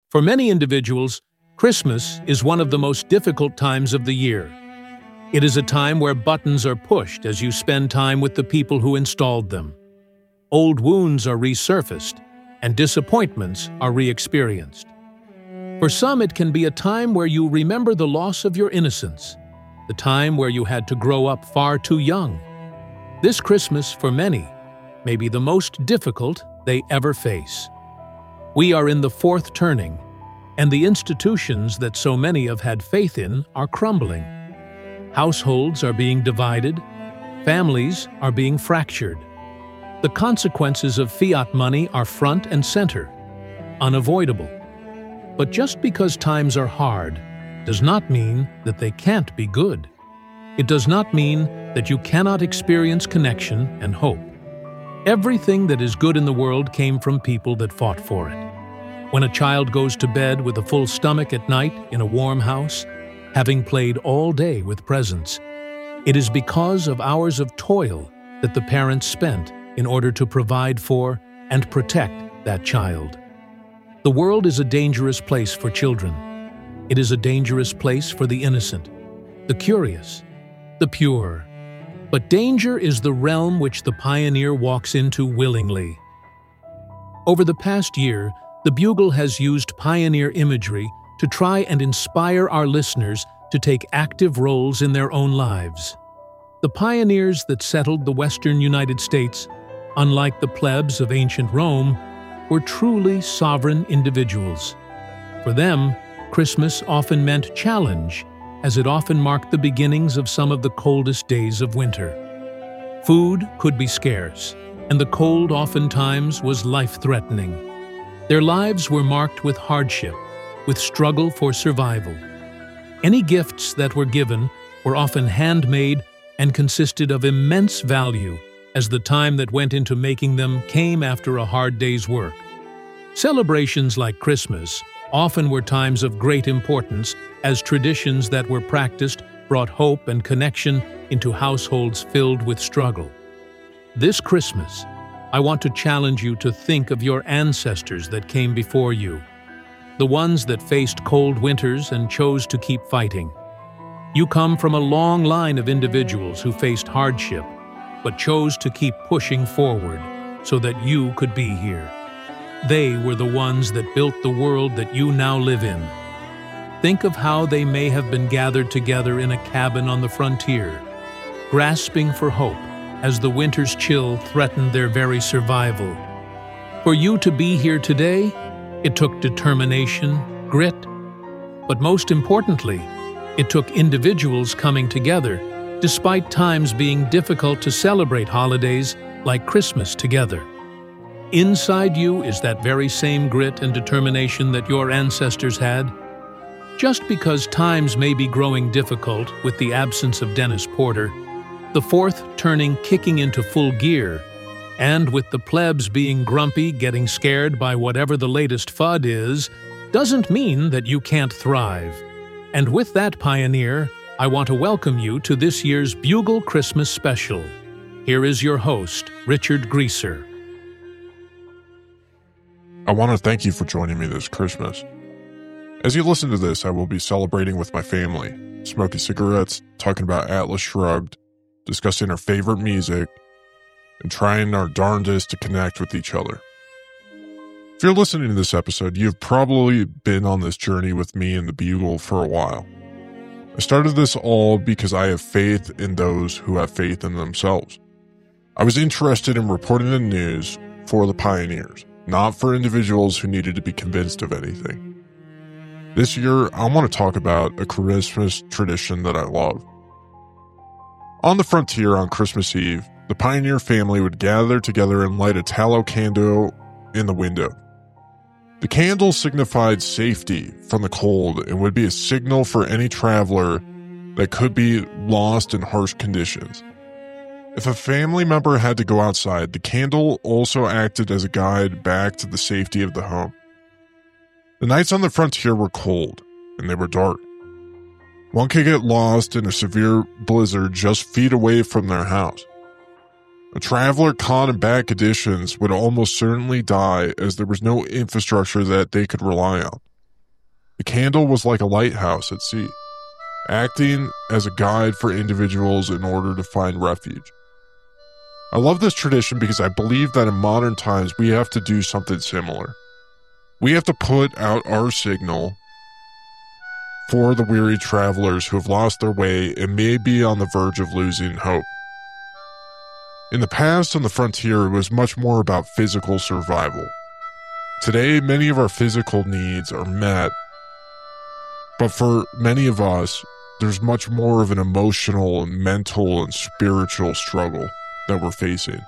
For many individuals, Christmas is one of the most difficult times of the year. It is a time where buttons are pushed as you spend time with the people who installed them. Old wounds are resurfaced, and disappointments are re-experienced. For some, it can be a time where you remember the loss of your innocence, the time where you had to grow up far too young. This Christmas, for many, may be the most difficult they ever face. We are in the fourth turning, and the institutions that so many have had faith in are crumbling. Households are being divided, families are being fractured. The consequences of fiat money are front and center, unavoidable. But just because times are hard does not mean that they can't be good. It does not mean that you cannot experience connection and hope. Everything that is good in the world came from people that fought for it. When a child goes to bed with a full stomach at night in a warm house, having played all day with presents, it is because of hours of toil that the parents spent in order to provide for and protect that child. The world is a dangerous place for children. It is a dangerous place for the innocent, the curious, the pure. But danger is the realm which the pioneer walks into willingly. Over the past year, the Bugle has used pioneer imagery to try and inspire our listeners to take active roles in their own lives. The pioneers that settled the western United States, unlike the plebs of ancient Rome, were truly sovereign individuals. For them, Christmas often meant challenge, as it often marked the beginnings of some of the coldest days of winter. Food could be scarce, and the cold oftentimes was life-threatening. Their lives were marked with hardship, with struggle for survival. Any gifts that were given were often handmade and consisted of immense value, as the time that went into making them came after a hard day's work. Celebrations like Christmas often were times of great importance, as traditions that were practiced brought hope and connection into households filled with struggle. This Christmas, I want to challenge you to think of your ancestors that came before you, the ones that faced cold winters and chose to keep fighting. You come from a long line of individuals who faced hardship, but chose to keep pushing forward so that you could be here. They were the ones that built the world that you now live in. Think of how they may have been gathered together in a cabin on the frontier, grasping for hope as the winter's chill threatened their very survival. For you to be here today, it took determination, grit, but most importantly, it took individuals coming together, despite times being difficult to celebrate holidays like Christmas together. Inside you is that very same grit and determination that your ancestors had. Just because times may be growing difficult with the absence of Dennis Porter, the fourth turning kicking into full gear, and with the plebs being grumpy, getting scared by whatever the latest FUD is, doesn't mean that you can't thrive. And with that, pioneer, I want to welcome you to this year's Bugle Christmas Special. Here is your host, Richard Greaser. I want to thank you for joining me this Christmas. As you listen to this, I will be celebrating with my family, smoking cigarettes, talking about Atlas Shrugged, discussing our favorite music, and trying our darndest to connect with each other. If you're listening to this episode, you've probably been on this journey with me and the Bugle for a while. I started this all because I have faith in those who have faith in themselves. I was interested in reporting the news for the pioneers, not for individuals who needed to be convinced of anything. This year, I want to talk about a Christmas tradition that I love. On the frontier on Christmas Eve, the pioneer family would gather together and light a tallow candle in the window. The candle signified safety from the cold and would be a signal for any traveler that could be lost in harsh conditions. If a family member had to go outside, the candle also acted as a guide back to the safety of the home. The nights on the frontier were cold, and they were dark. One could get lost in a severe blizzard just feet away from their house. A traveler caught in bad conditions would almost certainly die, as there was no infrastructure that they could rely on. The candle was like a lighthouse at sea, acting as a guide for individuals in order to find refuge. I love this tradition because I believe that in modern times we have to do something similar. We have to put out our signal for the weary travelers who have lost their way and may be on the verge of losing hope. In the past, on the frontier, it was much more about physical survival. Today, many of our physical needs are met, but for many of us, there's much more of an emotional and mental and spiritual struggle that we're facing.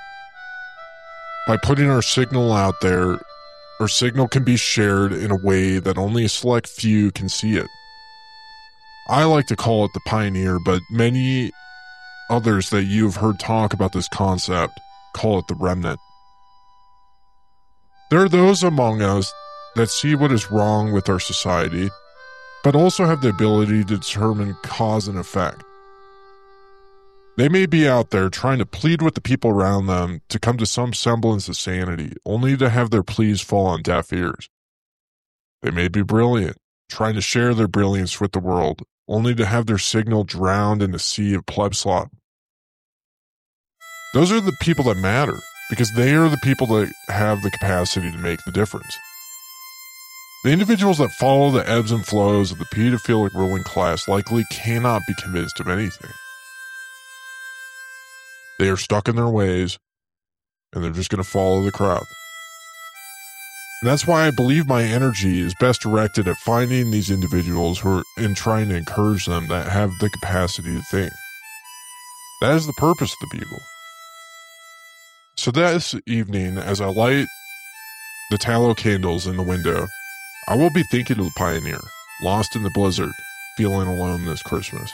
By putting our signal out there, our signal can be shared in a way that only a select few can see it. I like to call it the pioneer, but many others that you've heard talk about this concept call it the remnant. There are those among us that see what is wrong with our society, but also have the ability to determine cause and effect. They may be out there trying to plead with the people around them to come to some semblance of sanity, only to have their pleas fall on deaf ears. They may be brilliant, trying to share their brilliance with the world, only to have their signal drowned in a sea of pleb slop. Those are the people that matter, because they are the people that have the capacity to make the difference. The individuals that follow the ebbs and flows of the pedophilic ruling class likely cannot be convinced of anything. They are stuck in their ways, and they're just going to follow the crowd. And that's why I believe my energy is best directed at finding these individuals and trying to encourage them that have the capacity to think. That is the purpose of the Bugle. So this evening, as I light the tallow candles in the window, I will be thinking of the pioneer, lost in the blizzard, feeling alone this Christmas.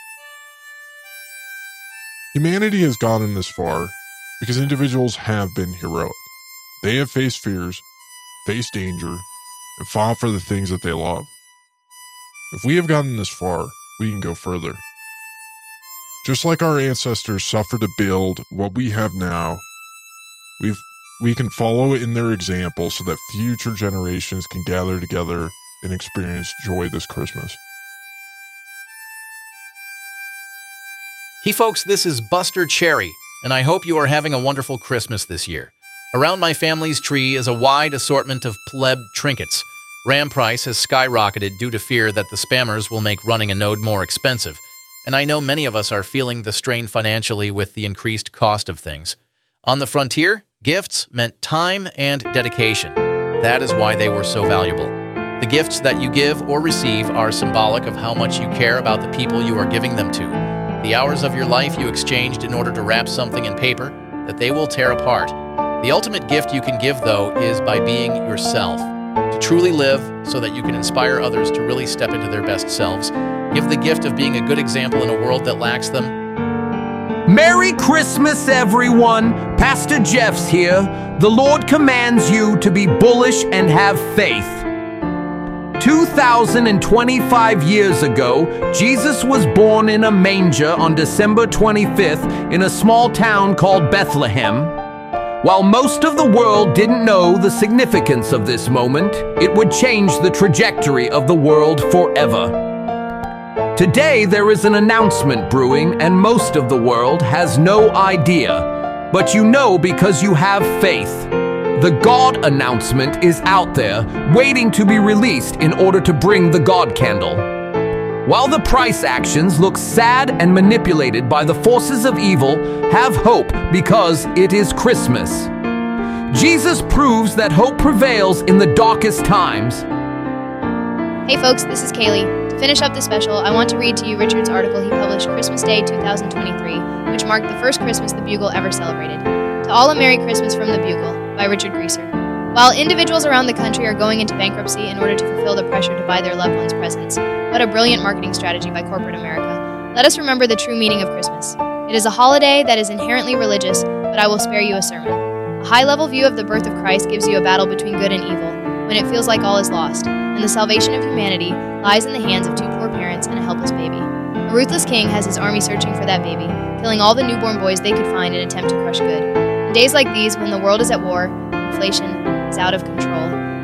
Humanity has gotten this far because individuals have been heroic. They have faced fears, faced danger, and fought for the things that they love. If we have gotten this far, we can go further. Just like our ancestors suffered to build what we have now, we can follow in their example so that future generations can gather together and experience joy this Christmas. Hey folks, this is Buster Cherry, and I hope you are having a wonderful Christmas this year. Around my family's tree is a wide assortment of pleb trinkets. RAM price has skyrocketed due to fear that the spammers will make running a node more expensive, and I know many of us are feeling the strain financially with the increased cost of things. On the frontier, gifts meant time and dedication. That is why they were so valuable. The gifts that you give or receive are symbolic of how much you care about the people you are giving them to. The hours of your life you exchanged in order to wrap something in paper that they will tear apart. The ultimate gift you can give, though, is by being yourself. To truly live so that you can inspire others to really step into their best selves. Give the gift of being a good example in a world that lacks them. Merry Christmas, everyone. Pastor Jeff's here. The Lord commands you to be bullish and have faith. 2,025 years ago, Jesus was born in a manger on December 25th in a small town called Bethlehem. While most of the world didn't know the significance of this moment, it would change the trajectory of the world forever. Today, there is an announcement brewing, and most of the world has no idea. But you know because you have faith. The God announcement is out there, waiting to be released in order to bring the God candle. While the price actions look sad and manipulated by the forces of evil, have hope because it is Christmas. Jesus proves that hope prevails in the darkest times. Hey folks, this is Kaylee. To finish up the special, I want to read to you Richard's article he published Christmas Day 2023, which marked the first Christmas the Bugle ever celebrated. To All a Merry Christmas from the Bugle, by Richard Greaser. While individuals around the country are going into bankruptcy in order to fulfill the pressure to buy their loved ones presents, what a brilliant marketing strategy by corporate America. Let us remember the true meaning of Christmas. It is a holiday that is inherently religious, but I will spare you a sermon. A high-level view of the birth of Christ gives you a battle between good and evil, when it feels like all is lost, and the salvation of humanity lies in the hands of two poor parents and a helpless baby. A ruthless king has his army searching for that baby, killing all the newborn boys they could find in an attempt to crush good. In days like these, when the world is at war, inflation is out of control,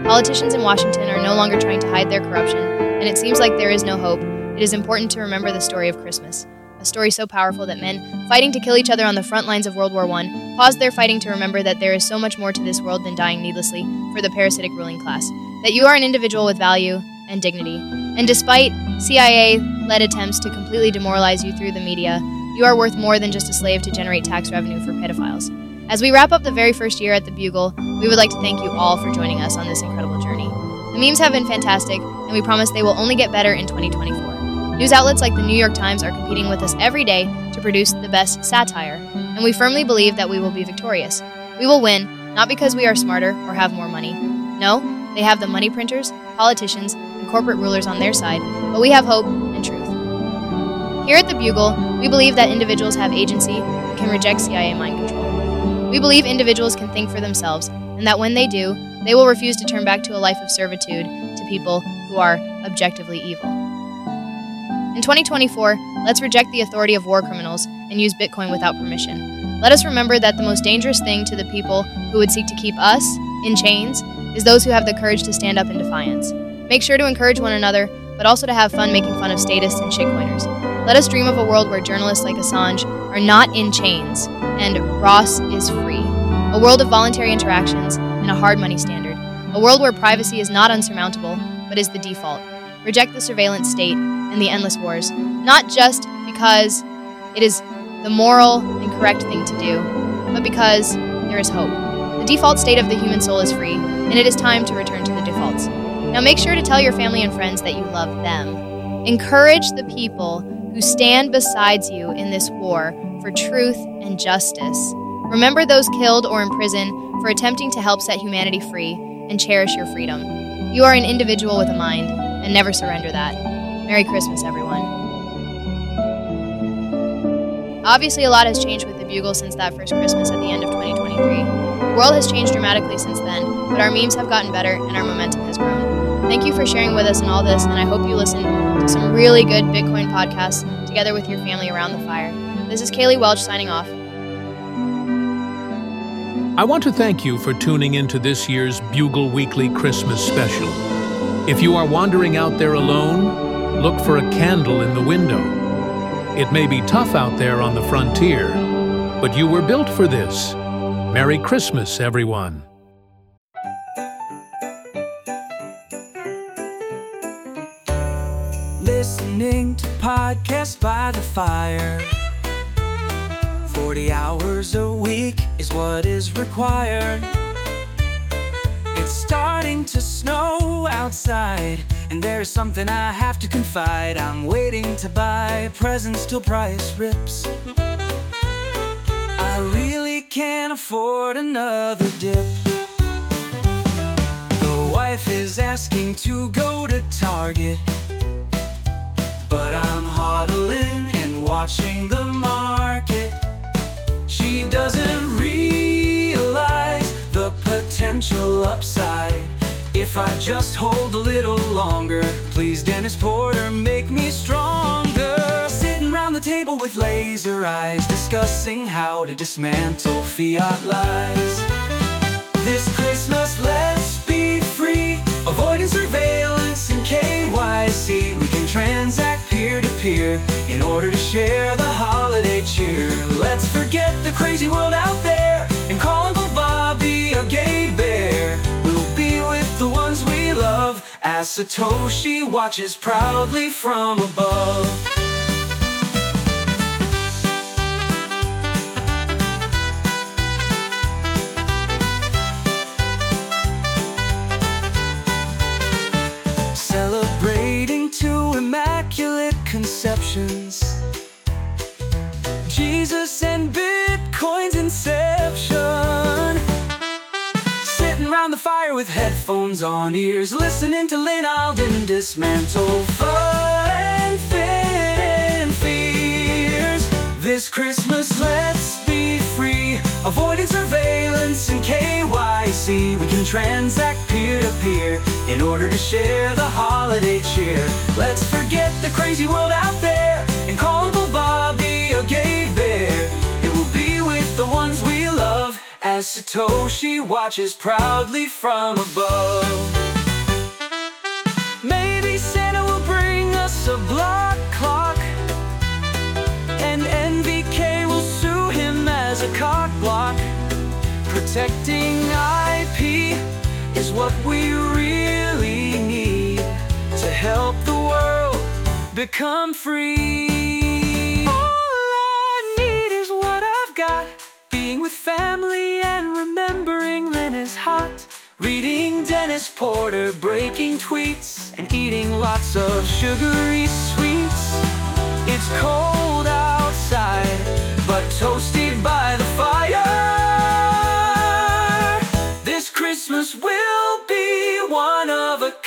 Politicians in Washington are no longer trying to hide their corruption, and it seems like there is no hope. It is important to remember the story of Christmas, a story so powerful that men, fighting to kill each other on the front lines of World War I, paused their fighting to remember that there is so much more to this world than dying needlessly for the parasitic ruling class, that you are an individual with value and dignity. And despite CIA-led attempts to completely demoralize you through the media, you are worth more than just a slave to generate tax revenue for pedophiles. As we wrap up the very first year at the Bugle, we would like to thank you all for joining us on this incredible journey. The memes have been fantastic, and we promise they will only get better in 2024. News outlets like the New York Times are competing with us every day to produce the best satire, and we firmly believe that we will be victorious. We will win, not because we are smarter or have more money. No, they have the money printers, politicians, and corporate rulers on their side, but we have hope and truth. Here at the Bugle, we believe that individuals have agency and can reject CIA mind control. We believe individuals can think for themselves, and that when they do, they will refuse to turn back to a life of servitude to people who are objectively evil. In 2024, let's reject the authority of war criminals and use Bitcoin without permission. Let us remember that the most dangerous thing to the people who would seek to keep us in chains is those who have the courage to stand up in defiance. Make sure to encourage one another, but also to have fun making fun of statists and shitcoiners. Let us dream of a world where journalists like Assange are not in chains and Ross is free. A world of voluntary interactions and a hard money standard. A world where privacy is not unsurmountable, but is the default. Reject the surveillance state and the endless wars, not just because it is the moral and correct thing to do, but because there is hope. The default state of the human soul is free, and it is time to return to the defaults. Now make sure to tell your family and friends that you love them. Encourage the people who stand beside you in this war for truth and justice. Remember those killed or imprisoned for attempting to help set humanity free, and cherish your freedom. You are an individual with a mind, and never surrender that. Merry Christmas, everyone. Obviously, a lot has changed with the Bugle since that first Christmas at the end of 2023. The world has changed dramatically since then, but our memes have gotten better and our momentum has grown. Thank you for sharing with us in all this, and I hope you listen to some really good Bitcoin podcasts together with your family around the fire. This is Kaylee Welch signing off. I want to thank you for tuning into this year's Bugle Weekly Christmas Special. If you are wandering out there alone, look for a candle in the window. It may be tough out there on the frontier, but you were built for this. Merry Christmas, everyone. Listening to podcasts by the fire. 40 hours a week is what is required. It's starting to snow outside, and there's something I have to confide. I'm waiting to buy presents till price rips. I really can't afford another dip. The wife is asking to go to Target, but I'm hodling and watching the market. She doesn't realize the potential upside if I just hold a little longer. Please, Dennis Porter, make me stronger. Sitting round the table with laser eyes, discussing how to dismantle fiat lies. This Christmas, let's be free, avoiding surveillance and KYC. We can transact peer-to-peer in order to share the holiday cheer. Let's forget the crazy world out there and call Uncle Bobby a gay bear. We'll be with the ones we love as Satoshi watches proudly from above. Celebrating two immaculate conceptions, Jesus and Bitcoin's inception. Sitting round the fire with headphones on ears, listening to Lynn Alden dismantle fun and fit and fears. This Christmas, let's be free, avoiding surveillance and KYC. We can transact peer-to-peer in order to share the holiday cheer. Let's forget the crazy world out there and call Uncle Bobby a gay bear. It will be with the ones we love as as Satoshi watches proudly from above. Maybe Santa will bring us a block clock, and NVK will sue him as a cock block. Protecting IP is what we really need to help the world become free. All I need is what I've got, being with family and remembering Lynn is hot. Reading Dennis Porter, breaking tweets, and eating lots of sugary sweets. It's cold outside, but toasted by the fire. This Christmas will be one of a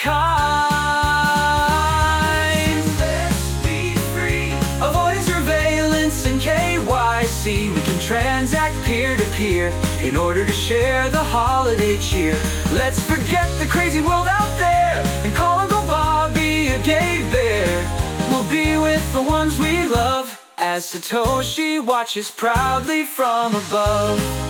kind. Let's be free, avoid surveillance and KYC. We can transact peer-to-peer in order to share the holiday cheer. Let's forget the crazy world out there and call Uncle Bobby a gay bear. We'll be with the ones we love as Satoshi watches proudly from above.